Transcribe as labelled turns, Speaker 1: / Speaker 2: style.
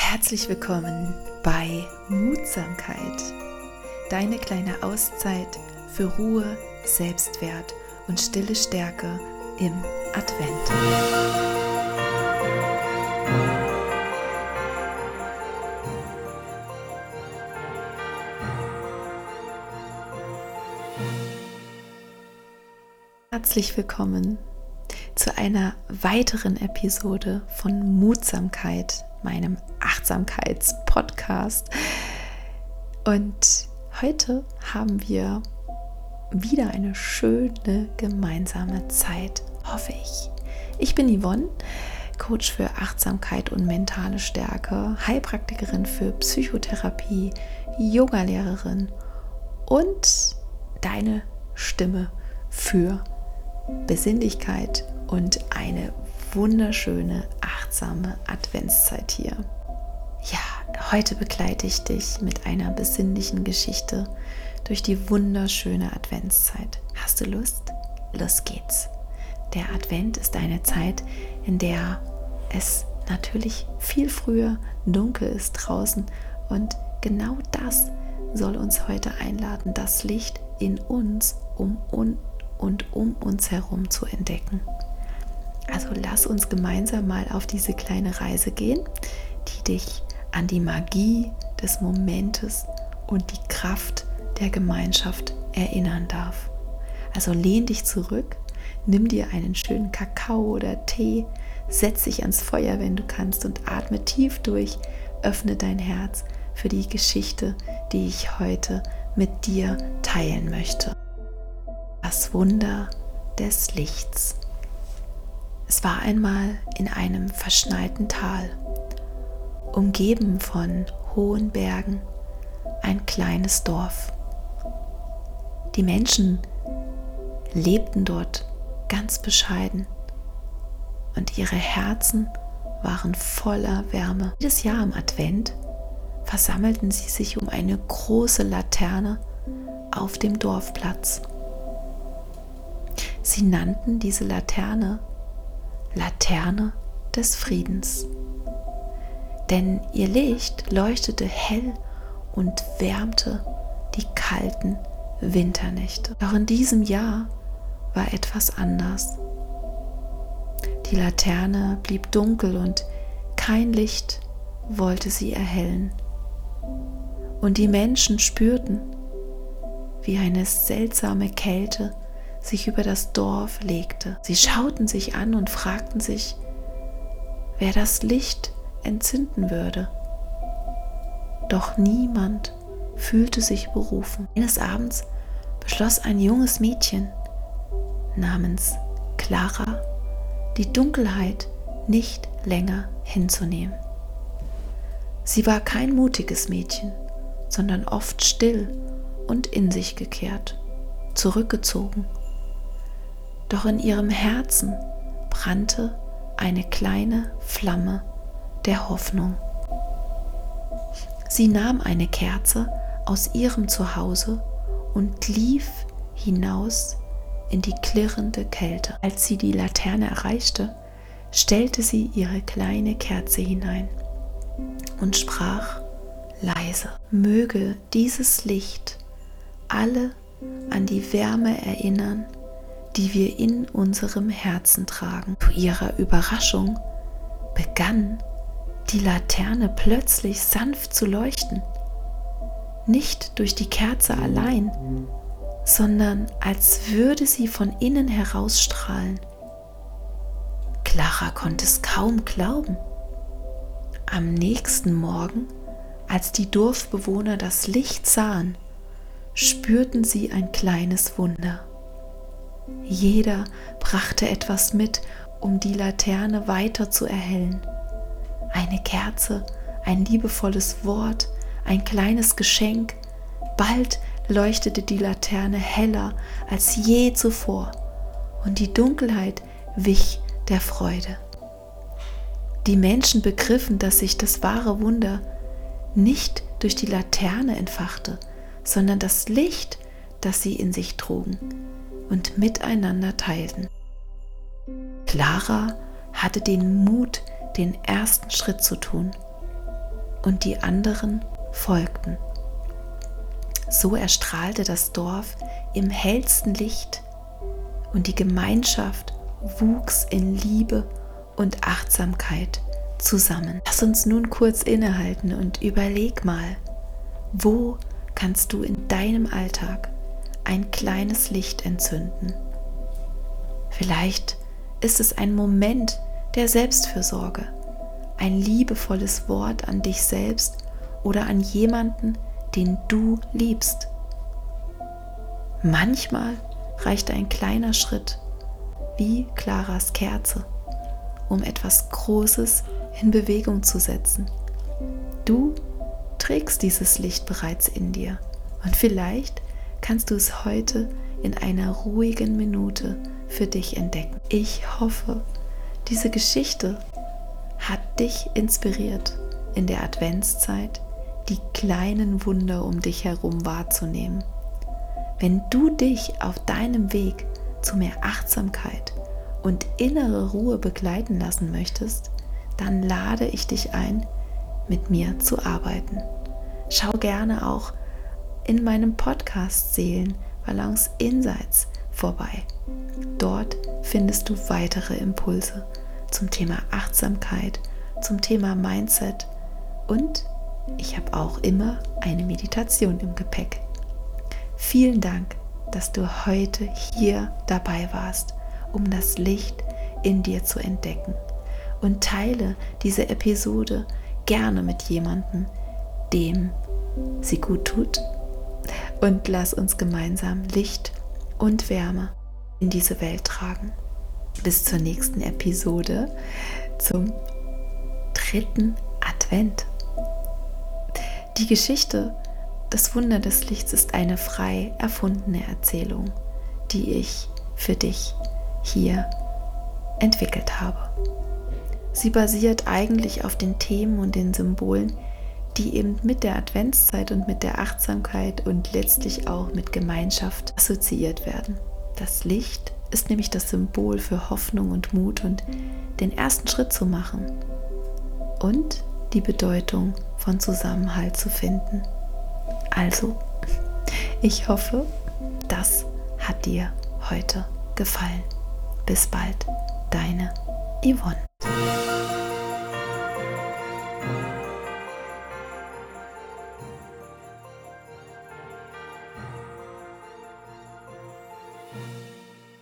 Speaker 1: Herzlich willkommen bei Mutsamkeit, deine kleine Auszeit für Ruhe, Selbstwert und stille Stärke im Advent. Herzlich willkommen zu einer weiteren Episode von Mutsamkeit, meinem Achtsamkeitspodcast. Und heute haben wir wieder eine schöne gemeinsame Zeit, hoffe ich. Ich bin Yvonne, Coach für Achtsamkeit und mentale Stärke, Heilpraktikerin für Psychotherapie, Yogalehrerin und deine Stimme für Besinnlichkeit und eine wunderschöne, achtsame Adventszeit hier. Ja, heute begleite ich dich mit einer besinnlichen Geschichte durch die wunderschöne Adventszeit. Hast du Lust? Los geht's! Der Advent ist eine Zeit, in der es natürlich viel früher dunkel ist draußen, und genau das soll uns heute einladen, das Licht in uns um uns herum zu entdecken. Also lass uns gemeinsam mal auf diese kleine Reise gehen, die dich an die Magie des Momentes und die Kraft der Gemeinschaft erinnern darf. Also lehn dich zurück, nimm dir einen schönen Kakao oder Tee, setz dich ans Feuer, wenn du kannst, und atme tief durch, öffne dein Herz für die Geschichte, die ich heute mit dir teilen möchte. Das Wunder des Lichts. Es war einmal in einem verschneiten Tal, umgeben von hohen Bergen, ein kleines Dorf. Die Menschen lebten dort ganz bescheiden und ihre Herzen waren voller Wärme. Jedes Jahr am Advent versammelten sie sich um eine große Laterne auf dem Dorfplatz. Sie nannten diese Laterne des Friedens, denn ihr Licht leuchtete hell und wärmte die kalten Winternächte. Doch in diesem Jahr war etwas anders. Die Laterne blieb dunkel und kein Licht wollte sie erhellen. Und die Menschen spürten, wie eine seltsame Kälte sich über das Dorf legte. Sie schauten sich an und fragten sich, wer das Licht entzünden würde. Doch niemand fühlte sich berufen. Eines Abends beschloss ein junges Mädchen namens Clara, die Dunkelheit nicht länger hinzunehmen. Sie war kein mutiges Mädchen, sondern oft still und in sich gekehrt, zurückgezogen. Doch in ihrem Herzen brannte eine kleine Flamme der Hoffnung. Sie nahm eine Kerze aus ihrem Zuhause und lief hinaus in die klirrende Kälte. Als sie die Laterne erreichte, stellte sie ihre kleine Kerze hinein und sprach leise: Möge dieses Licht alle an die Wärme erinnern, die wir in unserem Herzen tragen. Zu ihrer Überraschung begann die Laterne plötzlich sanft zu leuchten. Nicht durch die Kerze allein, sondern als würde sie von innen herausstrahlen. Clara konnte es kaum glauben. Am nächsten Morgen, als die Dorfbewohner das Licht sahen, spürten sie ein kleines Wunder. Jeder brachte etwas mit, um die Laterne weiter zu erhellen. Eine Kerze, ein liebevolles Wort, ein kleines Geschenk. Bald leuchtete die Laterne heller als je zuvor und die Dunkelheit wich der Freude. Die Menschen begriffen, dass sich das wahre Wunder nicht durch die Laterne entfachte, sondern das Licht, das sie in sich trugen und miteinander teilten. Clara hatte den Mut, den ersten Schritt zu tun. und die anderen folgten. So erstrahlte das Dorf im hellsten Licht und die Gemeinschaft wuchs in Liebe und Achtsamkeit zusammen. Lass uns nun kurz innehalten und überleg mal, wo kannst du in deinem Alltag ein kleines Licht entzünden? Vielleicht ist es ein Moment der Selbstfürsorge, ein liebevolles Wort an dich selbst oder an jemanden, den du liebst. Manchmal reicht ein kleiner Schritt, wie Claras Kerze, um etwas Großes in Bewegung zu setzen. Du trägst dieses Licht bereits in dir und vielleicht kannst du es heute in einer ruhigen Minute für dich entdecken. Ich hoffe, diese Geschichte hat dich inspiriert, in der Adventszeit die kleinen Wunder um dich herum wahrzunehmen. Wenn du dich auf deinem Weg zu mehr Achtsamkeit und innere Ruhe begleiten lassen möchtest, dann lade ich dich ein, mit mir zu arbeiten. Schau gerne auch in meinem Podcast Seelenbalance Insights vorbei. Dort findest du weitere Impulse zum Thema Achtsamkeit, zum Thema Mindset und ich habe auch immer eine Meditation im Gepäck. Vielen Dank, dass du heute hier dabei warst, um das Licht in dir zu entdecken. Und teile diese Episode gerne mit jemandem, dem sie gut tut. Und lass uns gemeinsam Licht und Wärme in diese Welt tragen. Bis zur nächsten Episode zum 3. Advent. Die Geschichte Das Wunder des Lichts ist eine frei erfundene Erzählung, die ich für dich hier entwickelt habe. Sie basiert eigentlich auf den Themen und den Symbolen, die eben mit der Adventszeit und mit der Achtsamkeit und letztlich auch mit Gemeinschaft assoziiert werden. Das Licht ist nämlich das Symbol für Hoffnung und Mut und den ersten Schritt zu machen und die Bedeutung von Zusammenhalt zu finden. Also, ich hoffe, das hat dir heute gefallen. Bis bald, deine Yvonne.